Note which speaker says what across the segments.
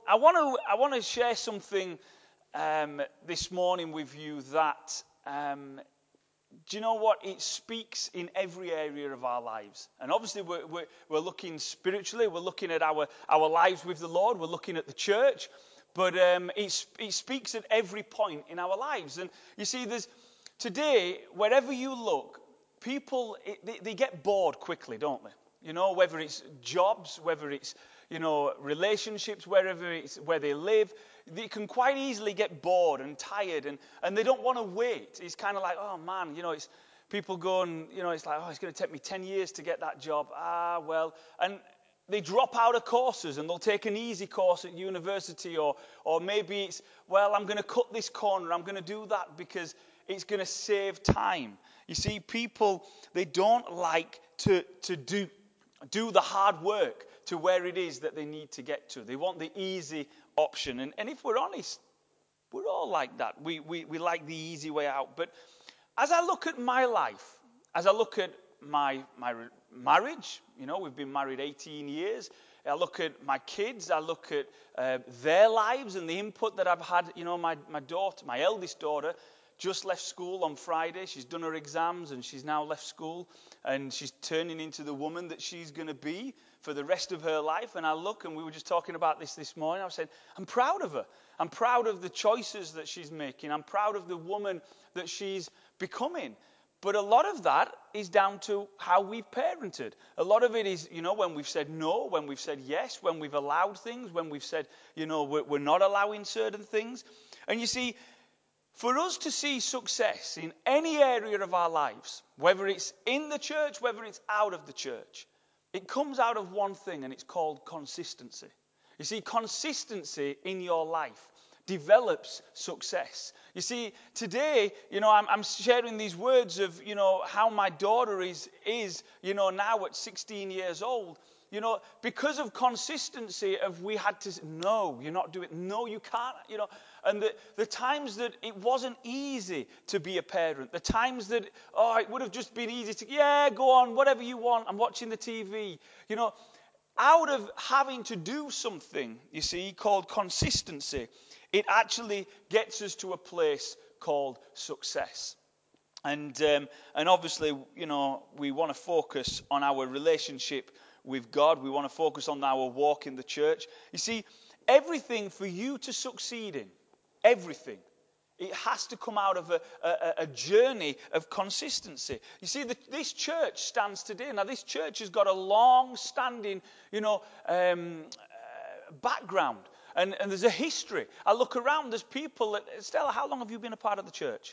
Speaker 1: I want to share something this morning with you that do you know what? It speaks in every area of our lives. And obviously we're looking spiritually, we're looking at our lives with the Lord, we're looking at the church, but it speaks at every point in our lives. And you see, today, wherever you look, people, they get bored quickly, don't they? You know, whether it's jobs, whether it's, relationships, wherever it's where they live, they can quite easily get bored and tired, and they don't want to wait. It's kind of like, oh man, it's people go and, it's like, oh, it's going to take me 10 years to get that job. Well, and they drop out of courses and they'll take an easy course at university, or maybe it's, well, I'm going to cut this corner, I'm going to do that because it's going to save time. You see, people, they don't like to do the hard work to where it is that they need to get to. They want the easy option. And if we're honest, we're all like that. We like the easy way out. But as I look at my life, as I look at my marriage, we've been married 18 years. I look at my kids, I look at their lives and the input that I've had. My daughter, my eldest daughter, just left school on Friday. She's done her exams and she's now left school, and she's turning into the woman that she's going to be for the rest of her life. And I look, and we were just talking about this morning, I said, I'm proud of her. I'm proud of the choices that she's making. I'm proud of the woman that she's becoming. But a lot of that is down to how we've parented. A lot of it is, when we've said no, when we've said yes, when we've allowed things, when we've said, we're not allowing certain things. And you see, for us to see success in any area of our lives, whether it's in the church, whether it's out of the church, it comes out of one thing, and it's called consistency. You see, consistency in your life develops success. You see, today, I'm sharing these words of, how my daughter is, now at 16 years old. Because of consistency, we had to, no, you're not doing it. No, you can't, And the times that it wasn't easy to be a parent, the times that, it would have just been easy to, go on, whatever you want, I'm watching the TV. Out of having to do something, you see, called consistency, it actually gets us to a place called success. And obviously, we want to focus on our relationship with God. We want to focus on our walk in the church. You see, everything for you to succeed in, everything, it has to come out of a journey of consistency. You see, this church stands today. Now, this church has got a long-standing, background. And there's a history. I look around, there's people. Stella, how long have you been a part of the church?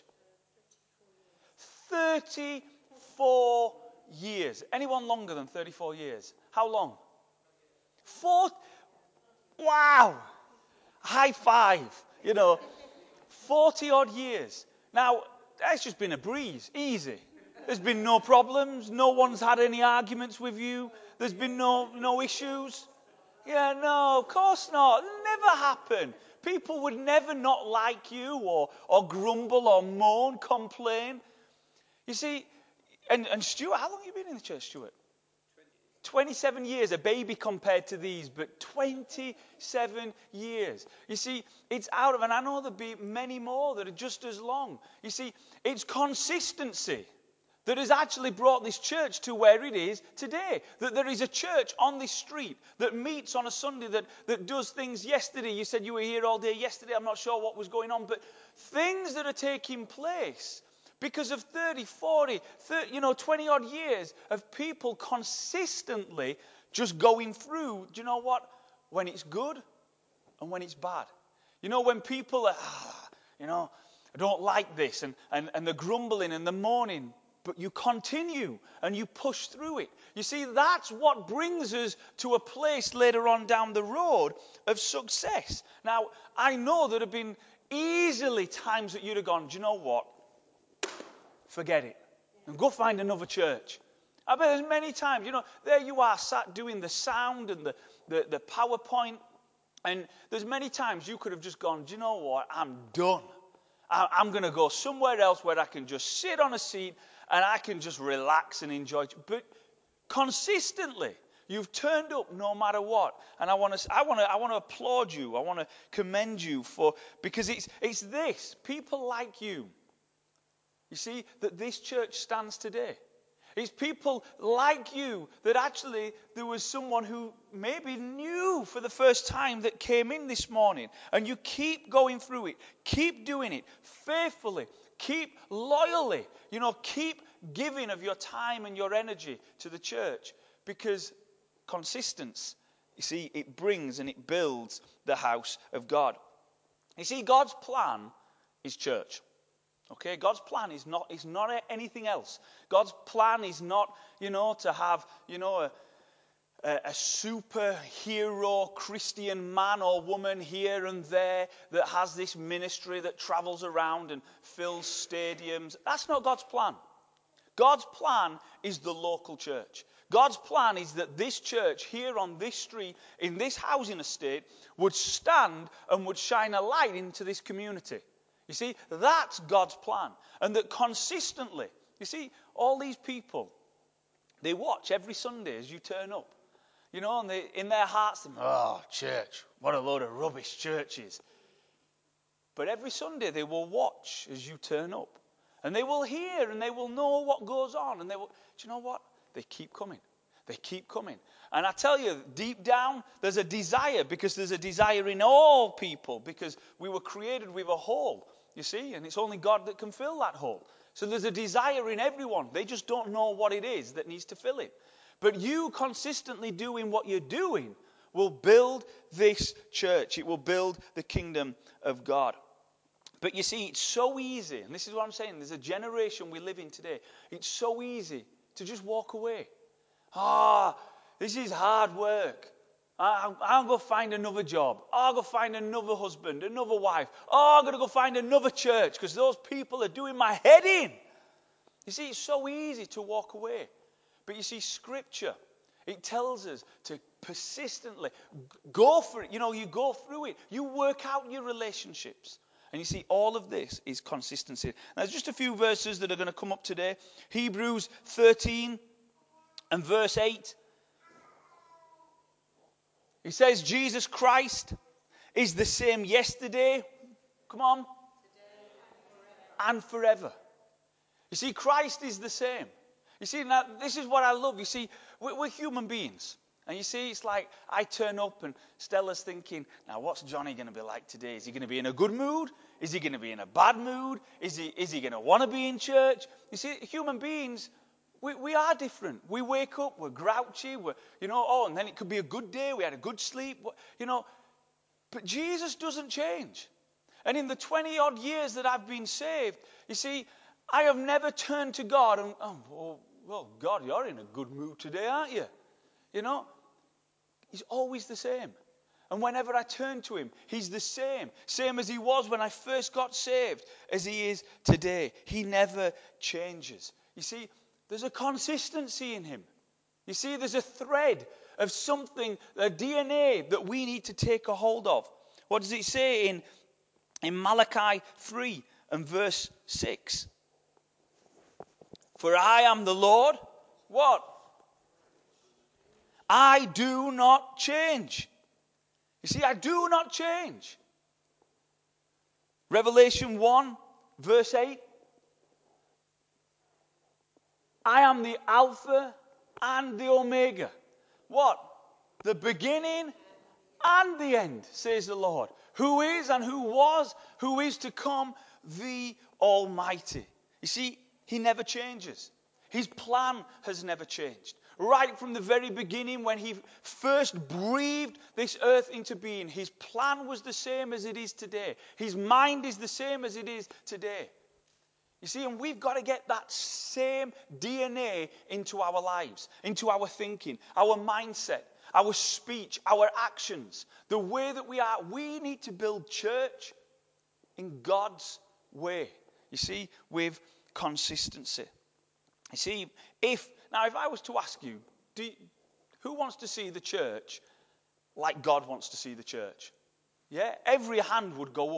Speaker 1: 34 years. Anyone longer than 34 years? How long? 4. Wow. High five. 40 odd years. Now, that's just been a breeze. Easy. There's been no problems. No one's had any arguments with you. There's been no issues. Yeah, no, of course not. It'll never happen. People would never not like you or grumble or moan, complain. You see, and Stuart, how long have you been in the church, Stuart? 27 years, a baby compared to these, but 27 years. You see, it's out of, and I know there'll be many more that are just as long. You see, it's consistency that has actually brought this church to where it is today. That there is a church on this street that meets on a Sunday, that does things. Yesterday, you said you were here all day yesterday. I'm not sure what was going on, but things that are taking place because of 30, 40, 20 odd years of people consistently just going through, do you know what? When it's good and when it's bad. When people are, I don't like this, and they're grumbling and they're moaning, but you continue and you push through it. You see, that's what brings us to a place later on down the road of success. Now, I know there have been easily times that you'd have gone, do you know what? Forget it. And go find another church. I bet there's many times, there you are sat doing the sound and the PowerPoint. And there's many times you could have just gone, do you know what? I'm done. I'm going to go somewhere else where I can just sit on a seat and I can just relax and enjoy it. But consistently, You've turned up no matter what. And I want to applaud you. I want to commend you because it's this, people like you. You see, that this church stands today. It's people like you that actually there was someone who maybe knew for the first time that came in this morning. And you keep going through it. Keep doing it faithfully. Keep loyally. Keep giving of your time and your energy to the church. Because consistency, you see, it brings and it builds the house of God. You see, God's plan is church. Okay, God's plan is not anything else. God's plan is not, to have, a superhero Christian man or woman here and there that has this ministry that travels around and fills stadiums. That's not God's plan. God's plan is the local church. God's plan is that this church here on this street, in this housing estate, would stand and would shine a light into this community. You see, that's God's plan. And that consistently, you see, all these people, they watch every Sunday as you turn up. And in their hearts, church, what a load of rubbish church is. But every Sunday they will watch as you turn up. And they will hear and they will know what goes on. And do you know what? They keep coming. They keep coming. And I tell you, deep down, there's a desire, because there's a desire in all people, because we were created with a hole, you see, and it's only God that can fill that hole. So there's a desire in everyone. They just don't know what it is that needs to fill it. But you consistently doing what you're doing will build this church. It will build the kingdom of God. But you see, it's so easy, and this is what I'm saying, there's a generation we live in today. It's so easy to just walk away. This is hard work. I'll go find another job. I'll go find another husband, another wife. I'm going to go find another church because those people are doing my head in. You see, it's so easy to walk away. But you see, Scripture, it tells us to persistently go for it. You go through it. You work out your relationships. And you see, all of this is consistency. Now, there's just a few verses that are going to come up today. Hebrews 13 and verse 8. He says, Jesus Christ is the same yesterday. Come on. And forever. You see, Christ is the same. You see, now, this is what I love. You see, we're human beings. And you see, it's like I turn up and Stella's thinking, now what's Johnny going to be like today? Is he going to be in a good mood? Is he going to be in a bad mood? Is he going to want to be in church? You see, human beings, we are different. We wake up, we're grouchy, and then it could be a good day, we had a good sleep, But Jesus doesn't change. And in the 20-odd years that I've been saved, you see, I have never turned to God and, well, God, you're in a good mood today, aren't you? He's always the same. And whenever I turn to him, he's the same. Same as he was when I first got saved, as he is today. He never changes. You see, there's a consistency in him. You see, there's a thread of something, a DNA that we need to take a hold of. What does it say in Malachi 3 and verse 6? For I am the Lord. What? I do not change. You see, I do not change. Revelation 1, verse 8. I am the Alpha and the Omega. What? The beginning and the end, says the Lord. Who is and who was, who is to come, the Almighty. You see, he never changes. His plan has never changed. Right from the very beginning, when he first breathed this earth into being, his plan was the same as it is today. His mind is the same as it is today. You see, and we've got to get that same DNA into our lives, into our thinking, our mindset, our speech, our actions, the way that we are. We need to build church in God's way, you see, with consistency. You see, if I was to ask you, who wants to see the church like God wants to see the church? Yeah, every hand would go up.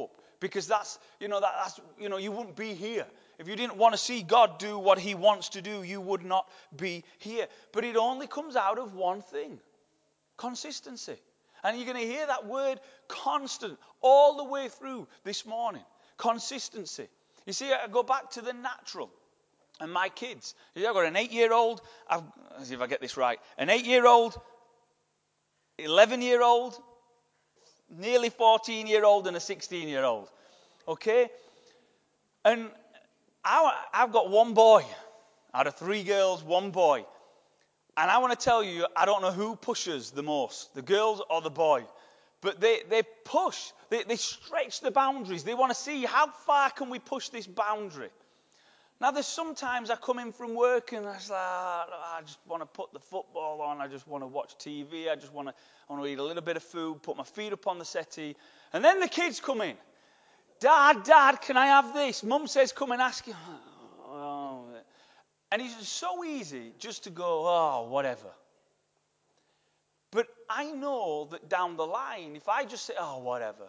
Speaker 1: Because that's, you wouldn't be here. If you didn't want to see God do what he wants to do, you would not be here. But it only comes out of one thing: consistency. And you're going to hear that word constant all the way through this morning. Consistency. You see, I go back to the natural. And my kids, I've got an 8-year-old, let's see if I get this right, an 8-year-old, 11-year-old, nearly 14-year-old, and a 16-year-old. Okay? And I've got one boy. Out of 3 girls, one boy. And I want to tell you, I don't know who pushes the most, the girls or the boy. But they push, they stretch the boundaries. They want to see how far can we push this boundary. Now, there's sometimes I come in from work and I just want to put the football on. I just want to watch TV. I want to eat a little bit of food, put my feet up on the settee. And then the kids come in. Dad, can I have this? Mum says, come and ask you. Oh. And it's so easy just to go, oh, whatever. But I know that down the line, if I just say, oh, whatever,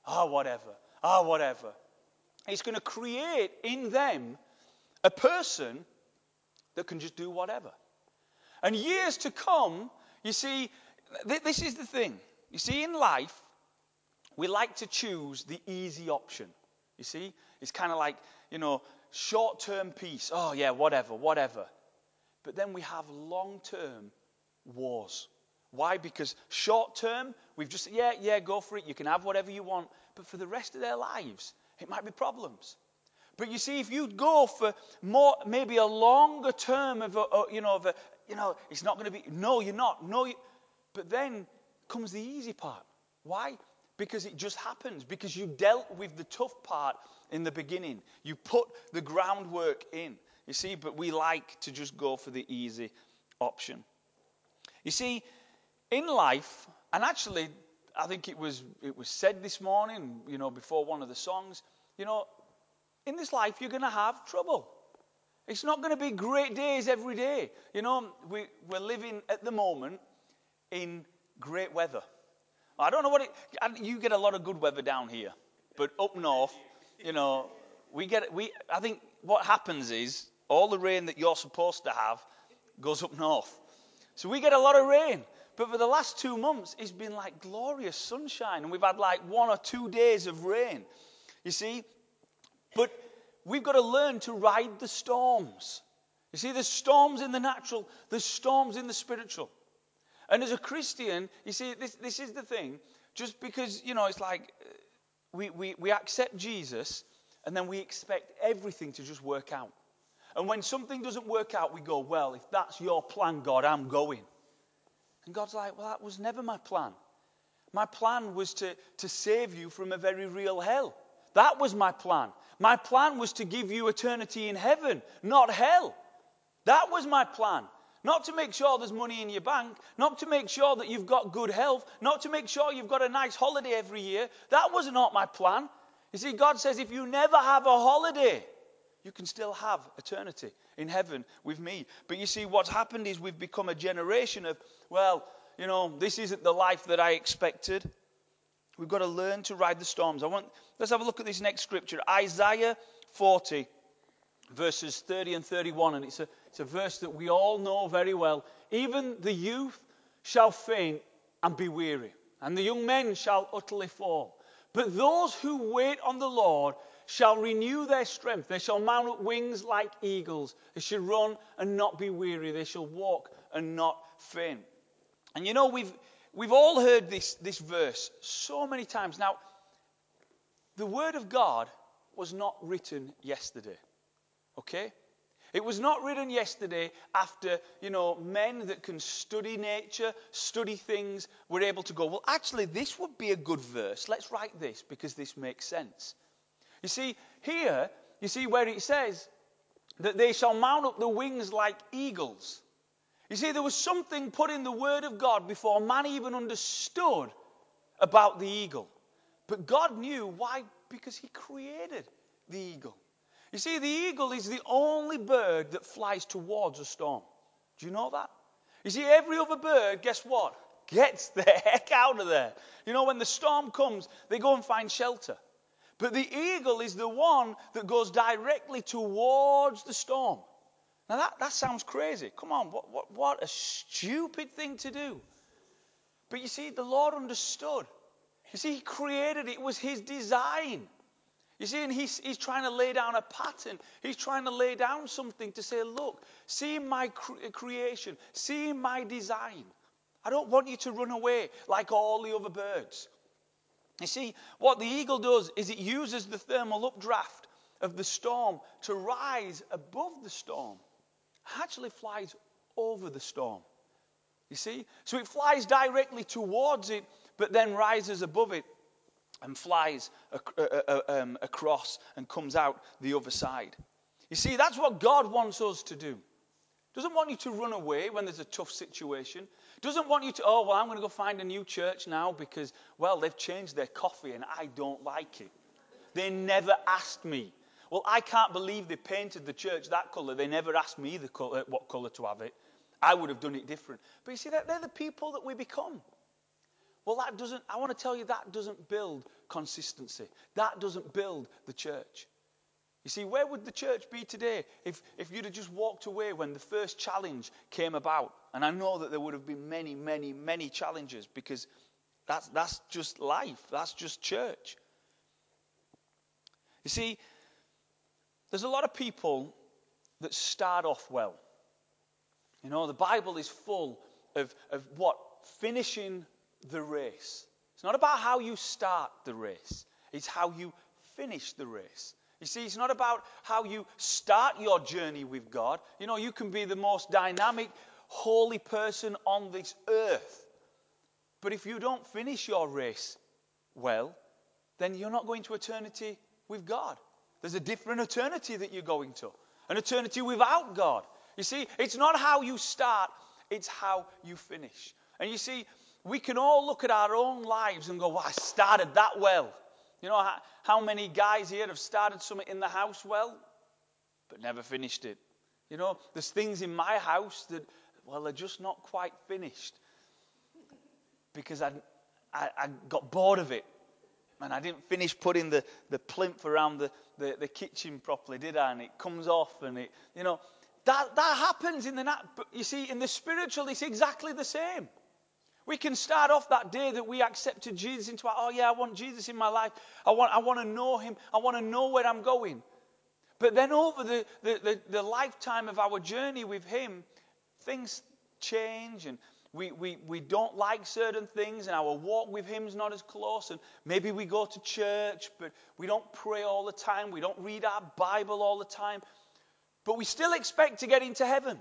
Speaker 1: it's going to create in them a person that can just do whatever. And years to come, you see, this is the thing. You see, in life, we like to choose the easy option. You see, it's kind of like, short-term peace. Oh, yeah, whatever. But then we have long-term wars. Why? Because short-term, we've just said, yeah, go for it. You can have whatever you want. But for the rest of their lives, it might be problems. But you see, if you go for more, maybe a longer term it's not going to be, no, you're not. But then comes the easy part. Why? Because it just happens. Because you dealt with the tough part in the beginning. You put the groundwork in. You see, but we like to just go for the easy option. You see, in life, and actually, I think it was said this morning, before one of the songs, in this life, you're going to have trouble. It's not going to be great days every day. We're living at the moment in great weather. I don't know you get a lot of good weather down here, but up north, I think what happens is all the rain that you're supposed to have goes up north. So we get a lot of rain. But for the last 2 months, it's been like glorious sunshine. And we've had like 1 or 2 days of rain. You see? But we've got to learn to ride the storms. You see, there's storms in the natural. There's storms in the spiritual. And as a Christian, you see, this is the thing. Just because, it's like we accept Jesus and then we expect everything to just work out. And when something doesn't work out, we go, well, if that's your plan, God, I'm going. And God's like, well, that was never my plan. My plan was to save you from a very real hell. That was my plan. My plan was to give you eternity in heaven, not hell. That was my plan. Not to make sure there's money in your bank, not to make sure that you've got good health, not to make sure you've got a nice holiday every year. That was not my plan. You see, God says if you never have a holiday, you can still have eternity in heaven with me. But you see, what's happened is we've become a generation of, this isn't the life that I expected. We've got to learn to ride the storms. Let's have a look at this next scripture. Isaiah 40, verses 30 and 31. And it's a verse that we all know very well. Even the youth shall faint and be weary, and the young men shall utterly fall. But those who wait on the Lord shall renew their strength. They shall mount up wings like eagles. They shall run and not be weary. They shall walk and not faint. And we've all heard this verse so many times. Now, the Word of God was not written yesterday. Okay? It was not written yesterday after, men that can study nature, study things, were able to go, well, actually, this would be a good verse. Let's write this because this makes sense. You see, here, where it says that they shall mount up the wings like eagles. You see, there was something put in the Word of God before man even understood about the eagle. But God knew. Why? Because he created the eagle. You see, the eagle is the only bird that flies towards a storm. Do you know that? You see, every other bird, guess what? Gets the heck out of there. When the storm comes, they go and find shelter. But the eagle is the one that goes directly towards the storm. Now that sounds crazy. Come on, what a stupid thing to do. But you see, the Lord understood. You see, he created it. It was his design. You see, and he's trying to lay down a pattern. He's trying to lay down something to say, look, see my creation. See my design. I don't want you to run away like all the other birds. You see, what the eagle does is it uses the thermal updraft of the storm to rise above the storm. It actually flies over the storm. You see? So it flies directly towards it, but then rises above it and flies across and comes out the other side. You see, that's what God wants us to do. Doesn't want you to run away when there's a tough situation. Doesn't want you to, I'm going to go find a new church now because, they've changed their coffee and I don't like it. They never asked me. Well, I can't believe they painted the church that colour. They never asked me what colour to have it. I would have done it different. But you see, they're the people that we become. Well, I want to tell you, that doesn't build consistency. That doesn't build the church. You see, where would the church be today if you'd have just walked away when the first challenge came about? And I know that there would have been many, many, many challenges because that's just life. That's just church. You see, there's a lot of people that start off well. You know, the Bible is full of what? Finishing the race. It's not about how you start the race. It's how you finish the race. You see, it's not about how you start your journey with God. You know, you can be the most dynamic, holy person on this earth. But if you don't finish your race well, then you're not going to eternity with God. There's a different eternity that you're going to. An eternity without God. You see, it's not how you start, it's how you finish. And you see, we can all look at our own lives and go, I started that well. You know, how many guys here have started something in the house well, but never finished it? You know, there's things in my house that, they're just not quite finished. Because I got bored of it. And I didn't finish putting the plinth around the kitchen properly, did I? And it comes off and it, you know, that happens in the but you see, in the spiritual, it's exactly the same. We can start off that day that we accepted Jesus into our, I want Jesus in my life. I want to know him. I want to know where I'm going. But then over the lifetime of our journey with him, things change and we don't like certain things and our walk with him is not as close, and maybe we go to church but we don't pray all the time, we don't read our Bible all the time, but we still expect to get into heaven.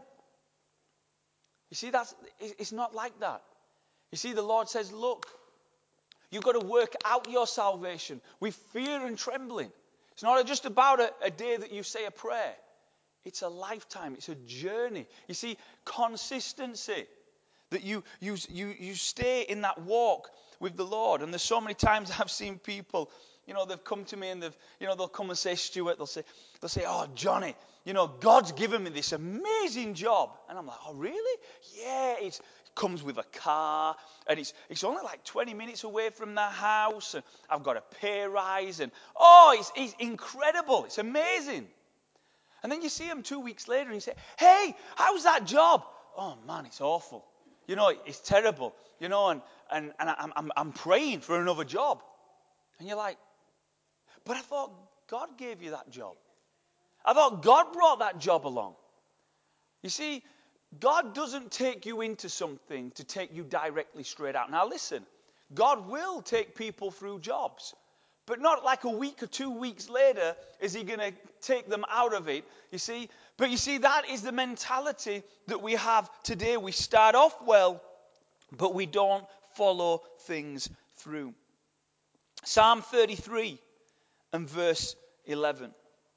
Speaker 1: You see, it's not like that. You see, the Lord says, look, you've got to work out your salvation with fear and trembling. It's not just about a day that you say a prayer. It's a lifetime. It's a journey. You see, consistency. That you stay in that walk with the Lord. And there's so many times I've seen people, you know, they've come to me and they'll come and say, Stuart, they'll say, Johnny, you know, God's given me this amazing job. And I'm like, oh, really? Yeah, it comes with a car and it's only like 20 minutes away from the house and I've got a pay rise and, it's incredible. It's amazing. And then you see him 2 weeks later and you say, hey, how's that job? Oh, man, it's awful. You know, it's terrible, you know, and I'm praying for another job. And you're like, but I thought God gave you that job. I thought God brought that job along. You see, God doesn't take you into something to take you directly straight out. Now listen, God will take people through jobs, but not like a week or 2 weeks later is he going to take them out of it, you see. But you see, that is the mentality that we have today. We start off well, but we don't follow things through. Psalm 33 and verse 11.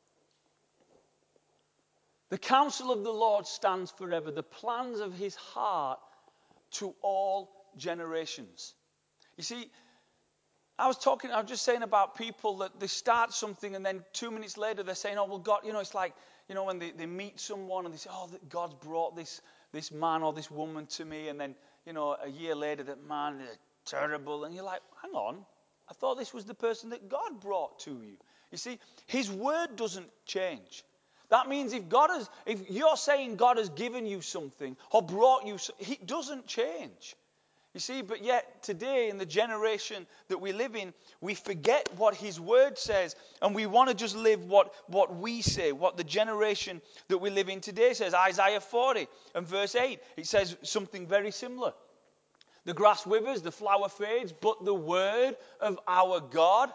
Speaker 1: The counsel of the Lord stands forever, the plans of his heart to all generations. You see, I was just saying about people that they start something and then 2 minutes later they're saying, God, you know, it's like, you know, when they meet someone and they say, God's brought this man or this woman to me. And then, you know, a year later, that man is terrible. And you're like, hang on, I thought this was the person that God brought to you. You see, his word doesn't change. That means if you're saying God has given you something or brought you, he doesn't change. You see, but yet today in the generation that we live in, we forget what his word says and we want to just live what we say, what the generation that we live in today says. Isaiah 40 and verse 8, it says something very similar. The grass withers, the flower fades, but the word of our God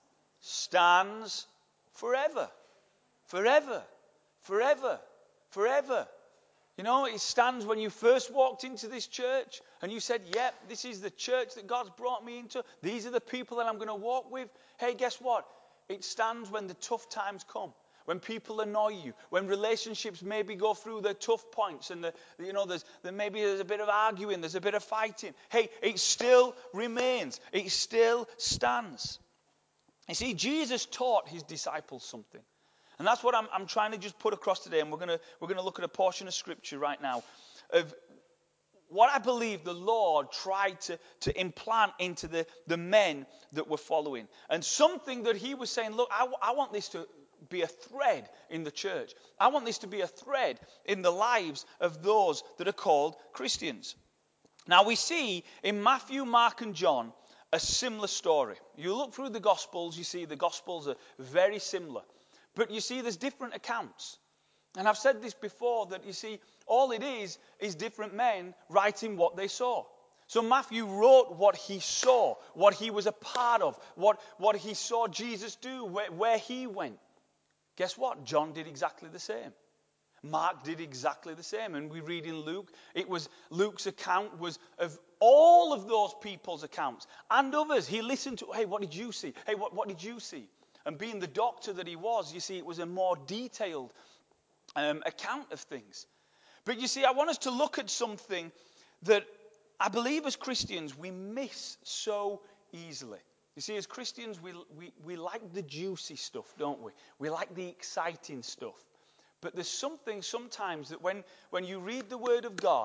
Speaker 1: stands forever. Forever. Forever. Forever. You know, it stands when you first walked into this church and you said, yep, this is the church that God's brought me into. These are the people that I'm going to walk with. Hey, guess what? It stands when the tough times come, when people annoy you, when relationships maybe go through their tough points and there's a bit of arguing, there's a bit of fighting. Hey, it still remains. It still stands. You see, Jesus taught his disciples something. And that's what I'm trying to just put across today. And we're going to look at a portion of scripture right now of what I believe the Lord tried to implant into the men that were following. And something that he was saying, look, I want this to be a thread in the church. I want this to be a thread in the lives of those that are called Christians. Now we see in Matthew, Mark and John a similar story. You look through the Gospels, you see the Gospels are very similar. But you see, there's different accounts. And I've said this before, that you see, all it is different men writing what they saw. So Matthew wrote what he saw, what he was a part of, what he saw Jesus do, where he went. Guess what? John did exactly the same. Mark did exactly the same. And we read in Luke, Luke's account was of all of those people's accounts and others. He listened to, hey, what did you see? Hey, what did you see? And being the doctor that he was, you see, it was a more detailed account of things. But you see, I want us to look at something that I believe as Christians we miss so easily. You see, as Christians, we like the juicy stuff, don't we? We like the exciting stuff. But there's something sometimes that when you read the Word of God,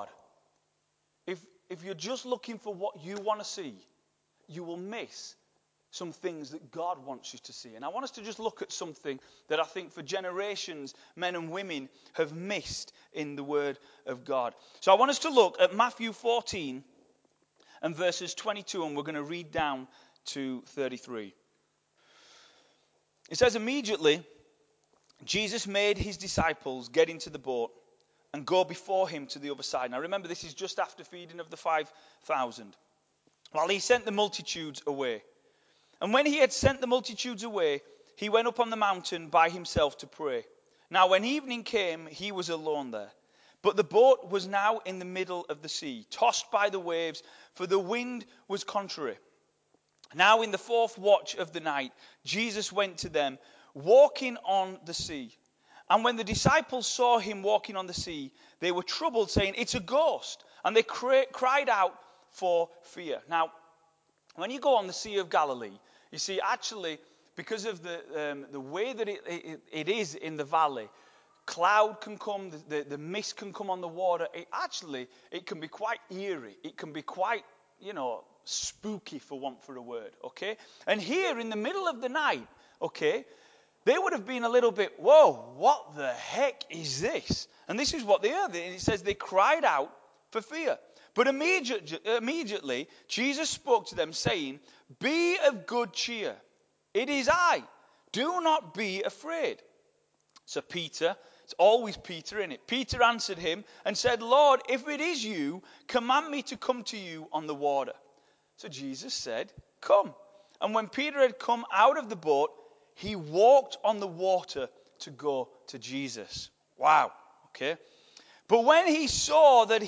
Speaker 1: if you're just looking for what you want to see, you will miss some things that God wants you to see. And I want us to just look at something that I think for generations, men and women have missed in the Word of God. So I want us to look at Matthew 14 and verses 22, and we're going to read down to 33. It says, immediately, Jesus made his disciples get into the boat and go before him to the other side. Now remember, this is just after feeding of the 5,000. While he sent the multitudes away. And when he had sent the multitudes away, he went up on the mountain by himself to pray. Now when evening came, he was alone there. But the boat was now in the middle of the sea, tossed by the waves, for the wind was contrary. Now in the fourth watch of the night, Jesus went to them, walking on the sea. And when the disciples saw him walking on the sea, they were troubled, saying, it's a ghost. And they cried out for fear. Now, when you go on the Sea of Galilee, you see, actually, because of the way that it is in the valley, cloud can come, the mist can come on the water. It can be quite eerie. It can be quite, spooky, for want for a word, okay? And here in the middle of the night, okay, they would have been a little bit, whoa, what the heck is this? And this is what they heard. It says they cried out for fear. But immediately, Jesus spoke to them, saying, be of good cheer. It is I. Do not be afraid. So Peter, it's always Peter, isn't it? Peter answered him and said, Lord, if it is you, command me to come to you on the water. So Jesus said, come. And when Peter had come out of the boat, he walked on the water to go to Jesus. Wow. Okay. But when he saw that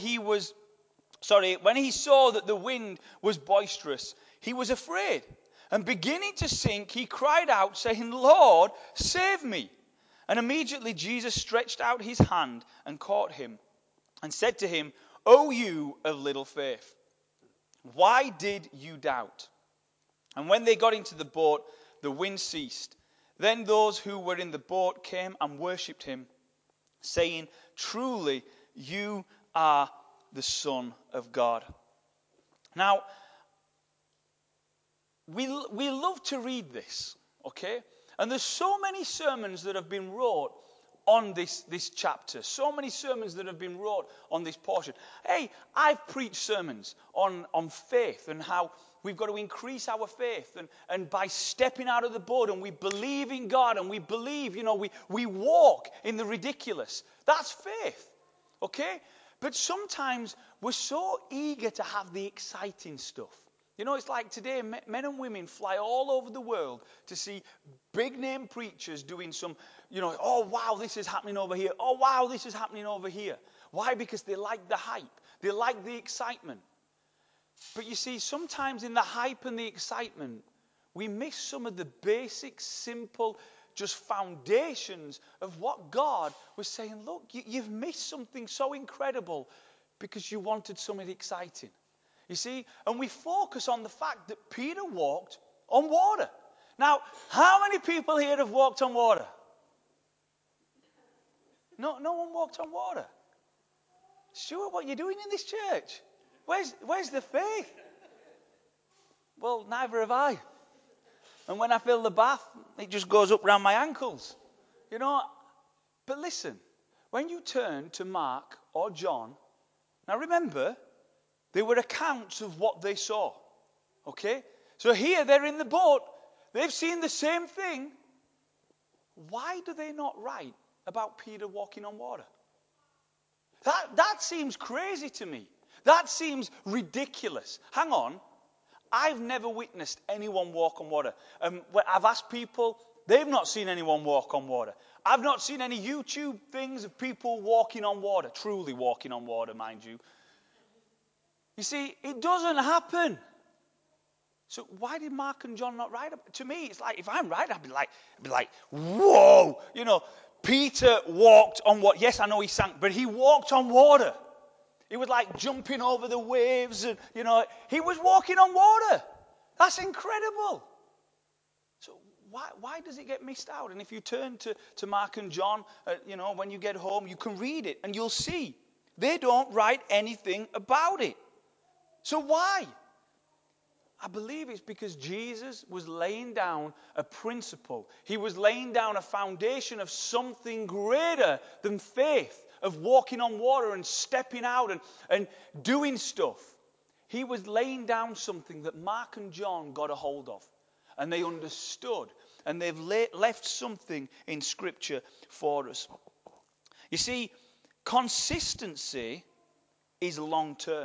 Speaker 1: the wind was boisterous, he was afraid. And beginning to sink, he cried out, saying, Lord, save me. And immediately Jesus stretched out his hand and caught him and said to him, O you of little faith, why did you doubt? And when they got into the boat, the wind ceased. Then those who were in the boat came and worshipped him, saying, truly, you are the Son of God. Now, we love to read this, okay? And there's so many sermons that have been wrote on this chapter. So many sermons that have been wrote on this portion. Hey, I've preached sermons on faith and how we've got to increase our faith. And by stepping out of the boat and we believe in God and we believe, we walk in the ridiculous. That's faith, okay? But sometimes we're so eager to have the exciting stuff. It's like today, men and women fly all over the world to see big name preachers doing some, oh, wow, this is happening over here. Oh, wow, this is happening over here. Why? Because they like the hype. They like the excitement. But you see, sometimes in the hype and the excitement, we miss some of the basic, simple, just foundations of what God was saying. Look, you've missed something so incredible because you wanted something exciting. You see, and we focus on the fact that Peter walked on water. Now, how many people here have walked on water? No one walked on water. Stuart, what are you doing in this church? Where's the faith? Well, neither have I. And when I fill the bath, it just goes up round my ankles. But listen, when you turn to Mark or John, now remember, they were accounts of what they saw. Okay? So here they're in the boat. They've seen the same thing. Why do they not write about Peter walking on water? That seems crazy to me. That seems ridiculous. Hang on. I've never witnessed anyone walk on water. I've asked people, they've not seen anyone walk on water. I've not seen any YouTube things of people walking on water, truly walking on water, mind you. You see, it doesn't happen. So why did Mark and John not write about? To me, it's like, if I'm right, I'd be like, whoa, Peter walked on water. Yes, I know he sank, but he walked on water. He was like jumping over the waves, and he was walking on water. That's incredible. So why does it get missed out? And if you turn to Mark and John, when you get home, you can read it, and you'll see they don't write anything about it. So why? I believe it's because Jesus was laying down a principle. He was laying down a foundation of something greater than faith, of walking on water and stepping out and doing stuff. He was laying down something that Mark and John got a hold of. And they understood. And they've left something in Scripture for us. You see, consistency is long term.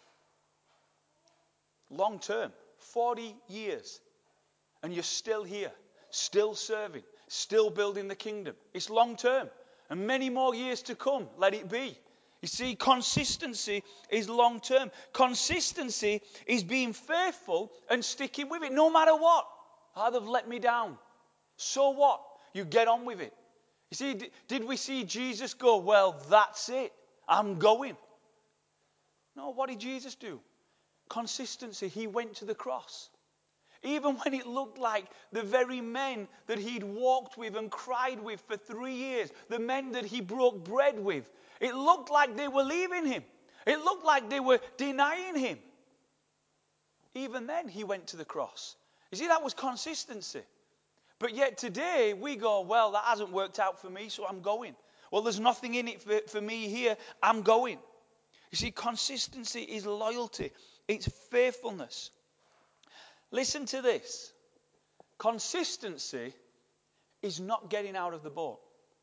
Speaker 1: Long term, 40 years, and you're still here, still serving, still building the kingdom. It's long term, and many more years to come, let it be. You see, consistency is long term. Consistency is being faithful and sticking with it, no matter what. Oh, they've let me down. So what? You get on with it. You see, did we see Jesus go, well, that's it, I'm going? No, what did Jesus do? Consistency. He went to the cross. Even when it looked like the very men that he'd walked with and cried with for 3 years, the men that he broke bread with, it looked like they were leaving him. It looked like they were denying him. Even then, he went to the cross. You see, that was consistency. But yet today, we go, well, that hasn't worked out for me, so I'm going. Well, there's nothing in it for me here, I'm going. You see, consistency is loyalty. It's faithfulness. Listen to this. Consistency is not getting out of the boat.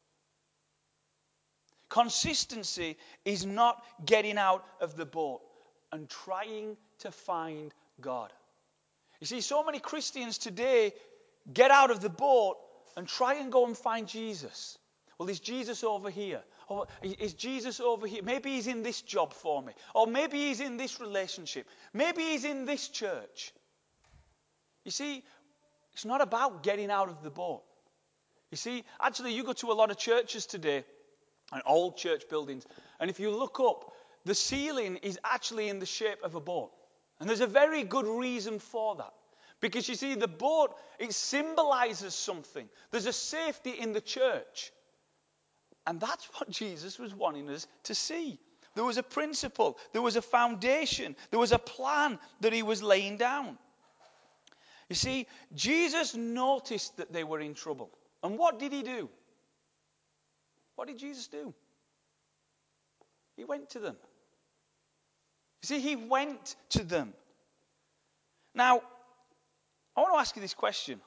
Speaker 1: Consistency is not getting out of the boat and trying to find God. You see, so many Christians today get out of the boat and try and go and find Jesus. Well, is Jesus over here? Or is Jesus over here? Maybe he's in this job for me. Or maybe he's in this relationship. Maybe he's in this church. You see, it's not about getting out of the boat. You see, actually, you go to a lot of churches today, and old church buildings, and if you look up, the ceiling is actually in the shape of a boat. And there's a very good reason for that. Because you see, the boat, it symbolizes something. There's a safety in the church. And that's what Jesus was wanting us to see. There was a principle. There was a foundation. There was a plan that he was laying down. You see, Jesus noticed that they were in trouble. And what did he do? What did Jesus do? He went to them. You see, he went to them. Now, I want to ask you this question.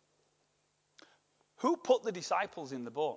Speaker 1: Who put the disciples in the boat?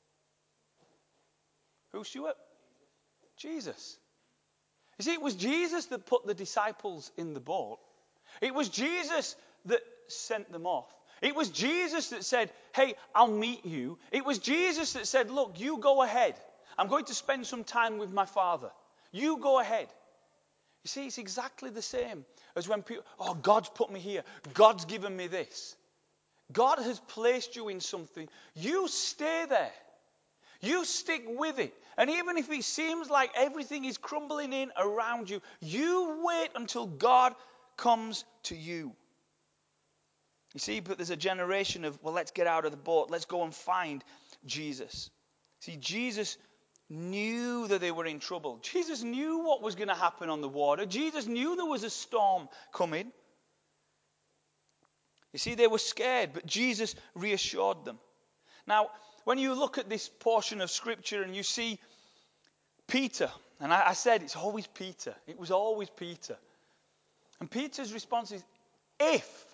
Speaker 1: Who, Stuart? Jesus. You see, it was Jesus that put the disciples in the boat. It was Jesus that sent them off. It was Jesus that said, hey, I'll meet you. It was Jesus that said, look, you go ahead. I'm going to spend some time with my Father. You go ahead. You see, it's exactly the same as when people, oh, God's put me here. God's given me this. God has placed you in something. You stay there. You stick with it. And even if it seems like everything is crumbling in around you, you wait until God comes to you. You see, but there's a generation of, well, let's get out of the boat. Let's go and find Jesus. See, Jesus knew that they were in trouble. Jesus knew what was going to happen on the water. Jesus knew there was a storm coming. You see, they were scared, but Jesus reassured them. Now, when you look at this portion of Scripture and you see Peter, and I said it's always Peter. It was always Peter. And Peter's response is, if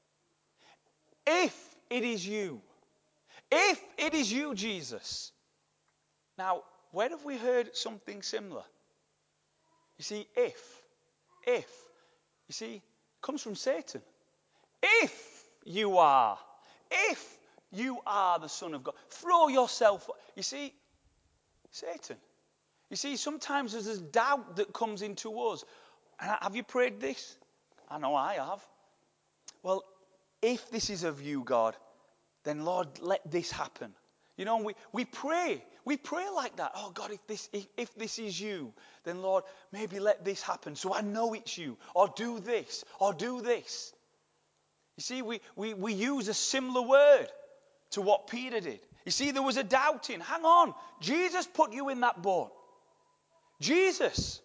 Speaker 1: it is you, if it is you, Jesus. Now, where have we heard something similar? You see, if, you see, it comes from Satan. If you are the Son of God, throw yourself. You see, Satan. You see, sometimes there's this doubt that comes into us. And have you prayed this? I know I have. Well, if this is of you, God, then Lord, let this happen. You know, we pray like that. Oh God, if this is you, then Lord, maybe let this happen so I know it's you. Or do this, or do this. You see, we use a similar word to what Peter did. You see, there was a doubting. Hang on, Jesus put you in that boat. Jesus.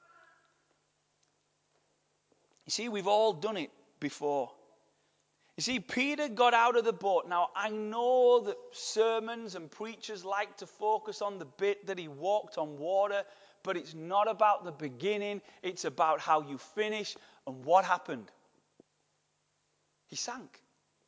Speaker 1: You see, we've all done it before. You see, Peter got out of the boat. Now, I know that sermons and preachers like to focus on the bit that he walked on water, but it's not about the beginning. It's about how you finish and what happened. He sank.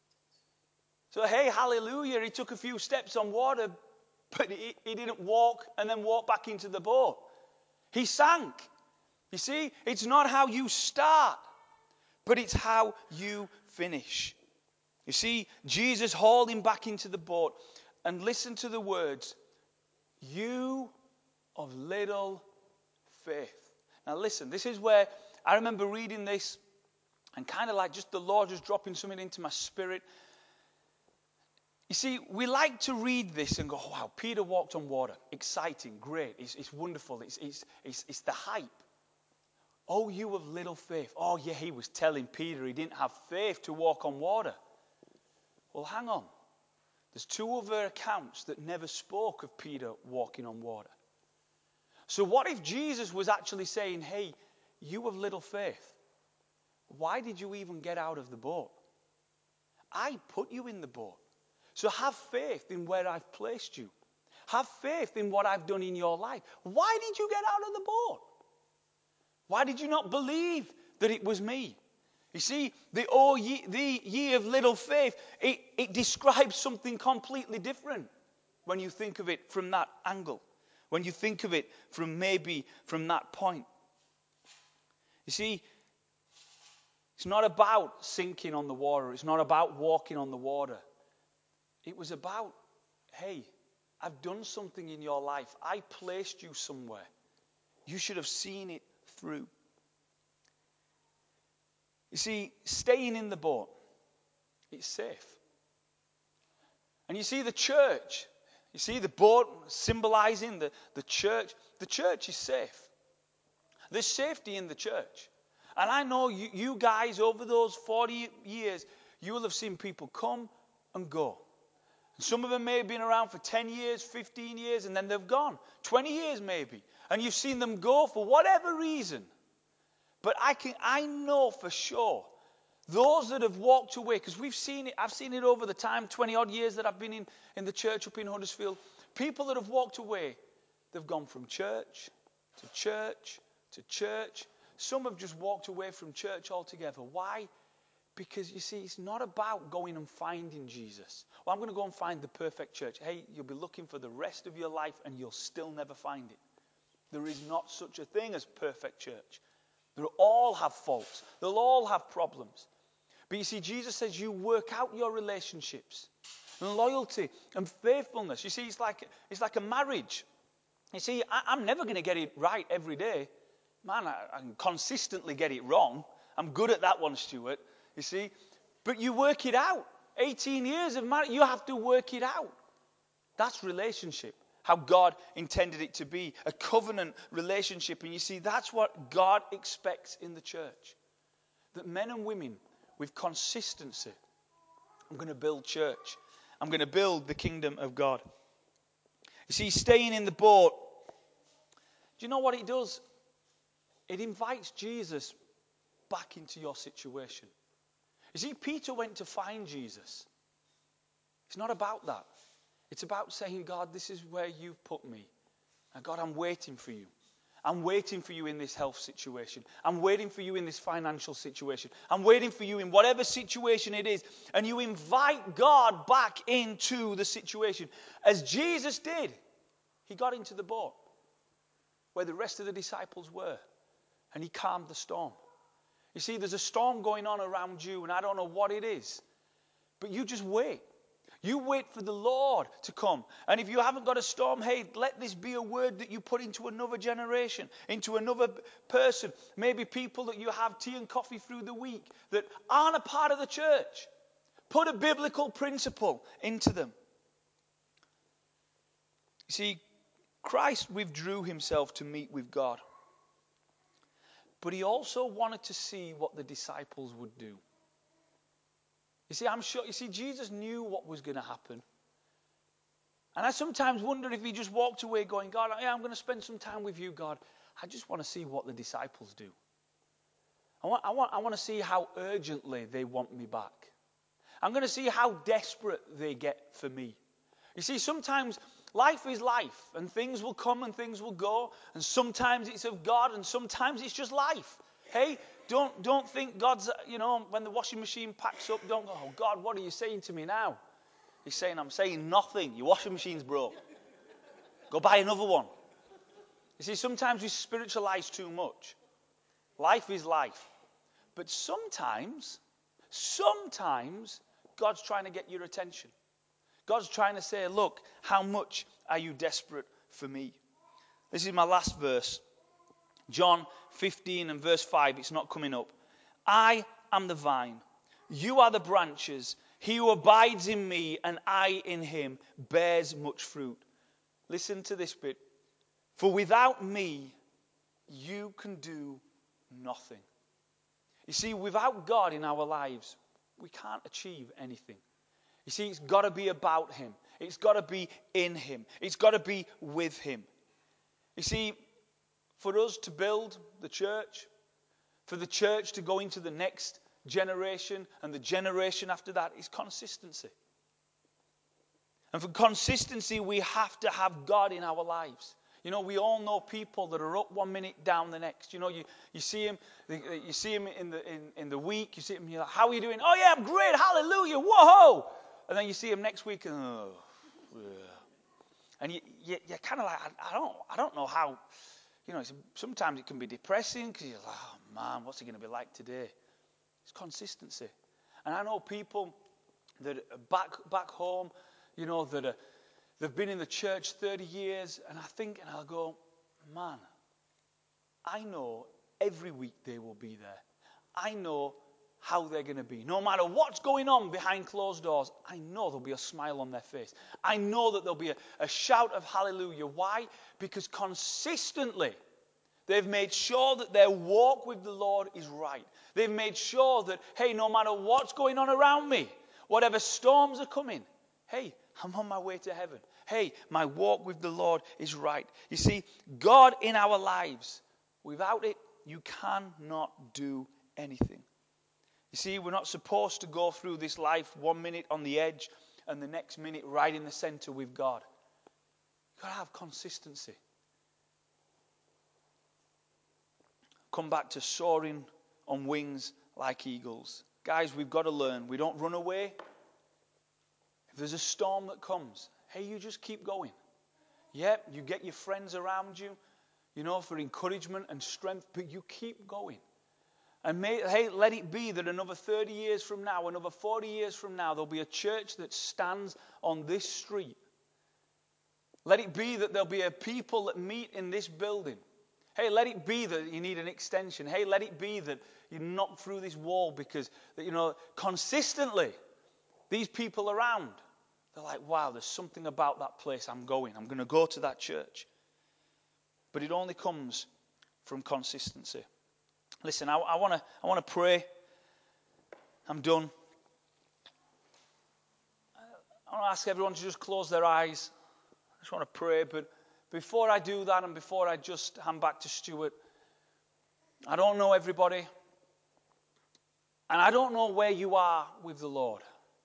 Speaker 1: So, hey, hallelujah, he took a few steps on water, but he didn't walk and then walk back into the boat. He sank. You see, it's not how you start, but it's how you finish. You see, Jesus hauled him back into the boat, and listen to the words, you of little faith. Now listen, this is where I remember reading this and kind of like just the Lord just dropping something into my spirit. You see, we like to read this and go, oh, wow, Peter walked on water. Exciting, great, it's wonderful, it's the hype. Oh, you of little faith. Oh, yeah, he was telling Peter he didn't have faith to walk on water. Well, hang on. There's two other accounts that never spoke of Peter walking on water. So what if Jesus was actually saying, hey, you of little faith, why did you even get out of the boat? I put you in the boat. So have faith in where I've placed you. Have faith in what I've done in your life. Why did you get out of the boat? Why did you not believe that it was me? You see, the ye of little faith, it describes something completely different when you think of it from that angle. When you think of it from that point. You see, it's not about sinking on the water. It's not about walking on the water. It was about, hey, I've done something in your life. I placed you somewhere. You should have seen it through. You see, staying in the boat, it's safe. And you see the church, you see the boat symbolizing the church. The church is safe. There's safety in the church. And I know you guys, over those 40 years, you will have seen people come and go. And some of them may have been around for 10 years, 15 years, and then they've gone. 20 years maybe. And you've seen them go for whatever reason. But I know for sure Those that have walked away, because I've seen it over the time, 20 odd years that I've been in the church up in Huddersfield. People that have walked away, they've gone from church to church to church. Some have just walked away from church altogether. Why? Because you see, it's not about going and finding Jesus. Well, I'm going to go and find the perfect church. Hey, you'll be looking for the rest of your life and you'll still never find it. There is not such a thing as perfect church. They'll all have faults. They'll all have problems. But you see, Jesus says you work out your relationships. And loyalty and faithfulness. You see, it's like a marriage. You see, I'm never going to get it right every day. Man, I can consistently get it wrong. I'm good at that one, Stuart. You see, but you work it out. 18 years of marriage, you have to work it out. That's relationship. How God intended it to be. A covenant relationship. And you see, that's what God expects in the church. That men and women with consistency. I'm going to build church. I'm going to build the kingdom of God. You see, staying in the boat. Do you know what it does? It invites Jesus back into your situation. You see, Peter went to find Jesus. It's not about that. It's about saying, God, this is where you've put me. And God, I'm waiting for you. I'm waiting for you in this health situation. I'm waiting for you in this financial situation. I'm waiting for you in whatever situation it is. And you invite God back into the situation. As Jesus did, he got into the boat where the rest of the disciples were. And he calmed the storm. You see, there's a storm going on around you, and I don't know what it is. But you just wait. You wait for the Lord to come. And if you haven't got a storm, hey, let this be a word that you put into another generation, into another person. Maybe people that you have tea and coffee through the week that aren't a part of the church. Put a biblical principle into them. You see, Christ withdrew himself to meet with God. But he also wanted to see what the disciples would do. You see, I'm sure, Jesus knew what was going to happen. And I sometimes wonder if he just walked away going, God, yeah, I'm going to spend some time with you, God. I just want to see what the disciples do. I want to see how urgently they want me back. I'm going to see how desperate they get for me. You see, sometimes life is life, and things will come and things will go, and sometimes it's of God, and sometimes it's just life. Hey, don't think God's, when the washing machine packs up, don't go, oh God, what are you saying to me now? He's saying, I'm saying nothing. Your washing machine's broke. Go buy another one. You see, sometimes we spiritualize too much. Life is life. But sometimes, God's trying to get your attention. God's trying to say, look, how much are you desperate for me? This is my last verse. John 15 and verse 5. It's not coming up. I am the vine. You are the branches. He who abides in me and I in him bears much fruit. Listen to this bit. For without me, you can do nothing. You see, without God in our lives, we can't achieve anything. You see, it's got to be about him. It's got to be in him. It's got to be with him. You see, for us to build the church, for the church to go into the next generation and the generation after that, is consistency. And for consistency, we have to have God in our lives. You know, we all know people that are up 1 minute, down the next. You know, you see him in the week. You see him, you're like, how are you doing? Oh yeah, I'm great. Hallelujah. Whoa. And then you see him next week, and and you're kind of like, I don't know how. You know, sometimes it can be depressing because you're like, oh man, what's it going to be like today? It's consistency. And I know people that are back home, you know, they've been in the church 30 years, and I think, and I'll go, man, I know every week they will be there. I know how they're going to be. No matter what's going on behind closed doors, I know there'll be a smile on their face. I know that there'll be a shout of hallelujah. Why? Because consistently, they've made sure that their walk with the Lord is right. They've made sure that, hey, no matter what's going on around me, whatever storms are coming, hey, I'm on my way to heaven. Hey, my walk with the Lord is right. You see, God in our lives, without it, you cannot do anything. You see, we're not supposed to go through this life 1 minute on the edge and the next minute right in the center with God. You've got to have consistency. Come back to soaring on wings like eagles. Guys, we've got to learn. We don't run away. If there's a storm that comes, hey, you just keep going. Yep, you get your friends around you, for encouragement and strength, but you keep going. And hey, let it be that another 30 years from now, another 40 years from now, there'll be a church that stands on this street. Let it be that there'll be a people that meet in this building. Hey, let it be that you need an extension. Hey, let it be that you knock through this wall because, consistently, these people around, they're like, wow, there's something about that place. I'm going to go to that church. But it only comes from consistency. Listen, I want to pray. I'm done. I want to ask everyone to just close their eyes. I just want to pray, but before I do that and before I just hand back to Stuart, I don't know everybody, and I don't know where you are with the Lord.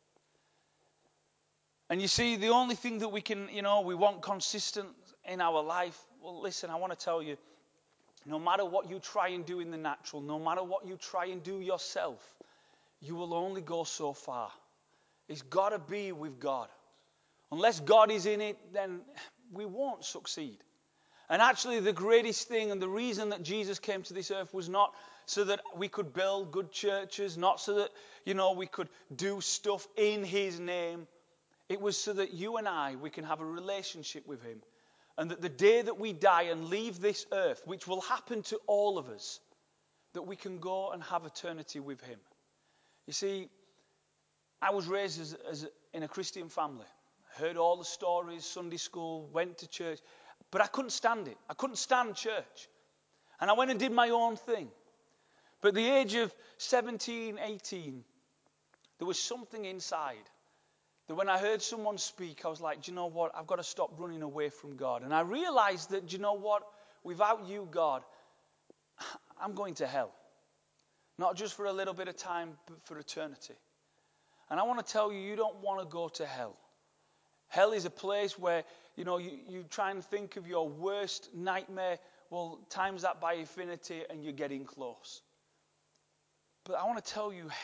Speaker 1: And you see, the only thing that we can, we want consistent in our life. Well, listen, I want to tell you, no matter what you try and do in the natural, no matter what you try and do yourself, you will only go so far. It's got to be with God. Unless God is in it, then we won't succeed. And actually, the greatest thing and the reason that Jesus came to this earth was not so that we could build good churches, not so that, we could do stuff in his name. It was so that you and I, we can have a relationship with him. And that the day that we die and leave this earth, which will happen to all of us, that we can go and have eternity with him. You see, I was raised in a Christian family. Heard all the stories, Sunday school, went to church. But I couldn't stand it. I couldn't stand church. And I went and did my own thing. But at the age of 17, 18, there was something inside that when I heard someone speak, I was like, do you know what? I've got to stop running away from God. And I realized that, do you know what? Without you, God, I'm going to hell. Not just for a little bit of time, but for eternity. And I want to tell you, you don't want to go to hell. Hell is a place where, you try and think of your worst nightmare. Well, times that by infinity and you're getting close. But I want to tell you,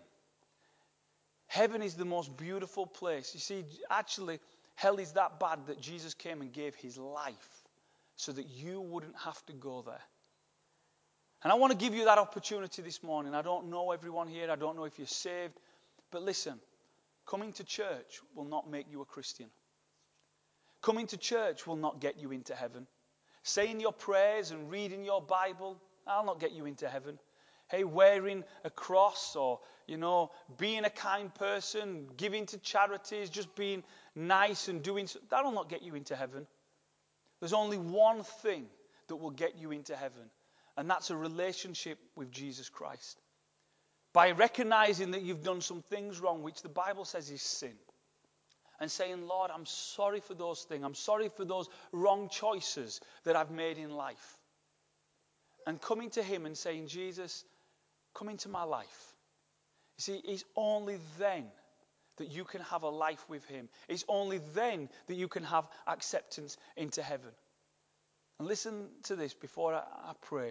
Speaker 1: heaven is the most beautiful place. You see, actually, hell is that bad that Jesus came and gave his life so that you wouldn't have to go there. And I want to give you that opportunity this morning. I don't know everyone here. I don't know if you're saved. But listen, coming to church will not make you a Christian. Coming to church will not get you into heaven. Saying your prayers and reading your Bible, that'll not get you into heaven. Hey, wearing a cross or, being a kind person, giving to charities, just being nice and doing, that'll not get you into heaven. There's only one thing that will get you into heaven, and that's a relationship with Jesus Christ. By recognizing that you've done some things wrong, which the Bible says is sin. And saying, Lord, I'm sorry for those things. I'm sorry for those wrong choices that I've made in life. And coming to him and saying, Jesus, come into my life. You see, it's only then that you can have a life with him. It's only then that you can have acceptance into heaven. And listen to this before I pray.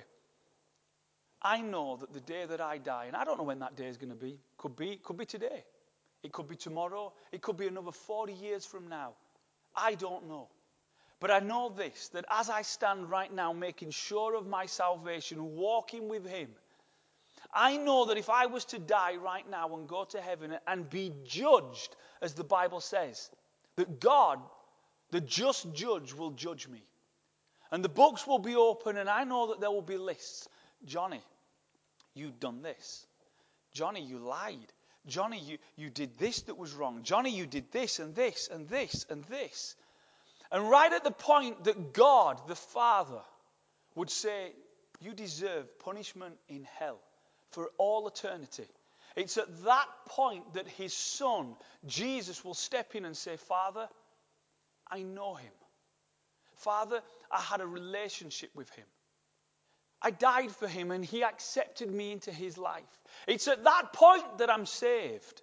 Speaker 1: I know that the day that I die, and I don't know when that day is going to be. Could be today. It could be tomorrow. It could be another 40 years from now. I don't know. But I know this, that as I stand right now making sure of my salvation, walking with him, I know that if I was to die right now and go to heaven and be judged, as the Bible says, that God, the just judge, will judge me. And the books will be open, and I know that there will be lists. Johnny, you've done this. Johnny, you lied. Johnny, you did this that was wrong. Johnny, you did this and this and this and this. And right at the point that God, the Father, would say, you deserve punishment in hell for all eternity. It's at that point that his Son, Jesus, will step in and say, Father, I know him. Father, I had a relationship with him. I died for him and he accepted me into his life. It's at that point that I'm saved.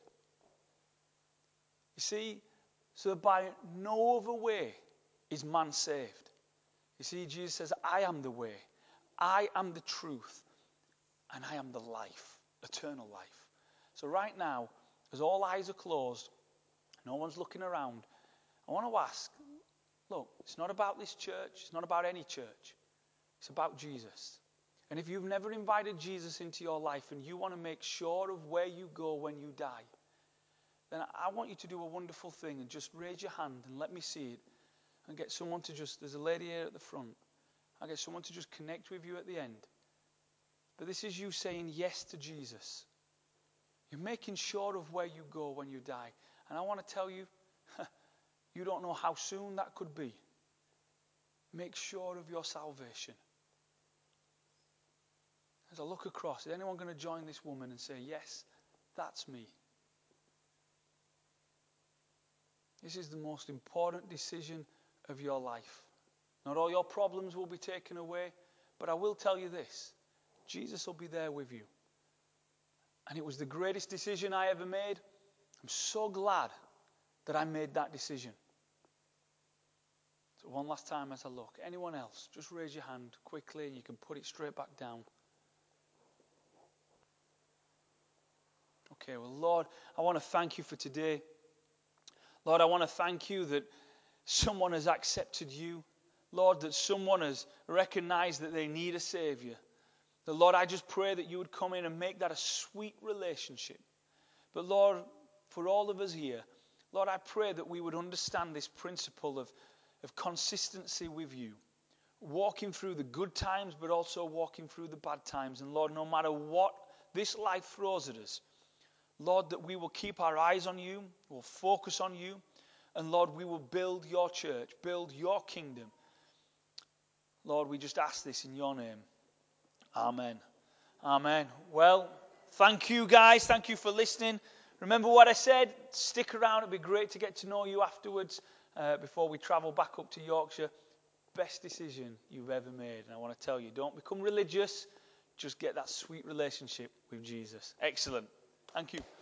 Speaker 1: You see, so by no other way is man saved. You see, Jesus says, I am the way, I am the truth, and I am the life, eternal life. So right now, as all eyes are closed, no one's looking around, I want to ask, look, it's not about this church, it's not about any church, it's about Jesus. And if you've never invited Jesus into your life and you want to make sure of where you go when you die, then I want you to do a wonderful thing and just raise your hand and let me see it. And get someone to there's a lady here at the front. I'll get someone to just connect with you at the end. But this is you saying yes to Jesus. You're making sure of where you go when you die. And I want to tell you, you don't know how soon that could be. Make sure of your salvation. As I look across, is anyone going to join this woman and say, yes, that's me? This is the most important decision of your life. Not all your problems will be taken away, but I will tell you this, Jesus will be there with you. And it was the greatest decision I ever made. I'm so glad that I made that decision. So one last time as I look, anyone else, just raise your hand quickly and you can put it straight back down. Okay, well, Lord, I want to thank you for today. Lord, I want to thank you that someone has accepted you. Lord, that someone has recognized that they need a Savior. The Lord, I just pray that you would come in and make that a sweet relationship. But Lord, for all of us here, Lord, I pray that we would understand this principle of consistency with you. Walking through the good times, but also walking through the bad times. And Lord, no matter what this life throws at us, Lord, that we will keep our eyes on you, we'll focus on you, and Lord, we will build your church, build your kingdom. Lord, we just ask this in your name. Amen. Amen. Well, thank you guys. Thank you for listening. Remember what I said? Stick around. It'd be great to get to know you afterwards before we travel back up to Yorkshire. Best decision you've ever made. And I want to tell you, don't become religious. Just get that sweet relationship with Jesus. Excellent. Thank you.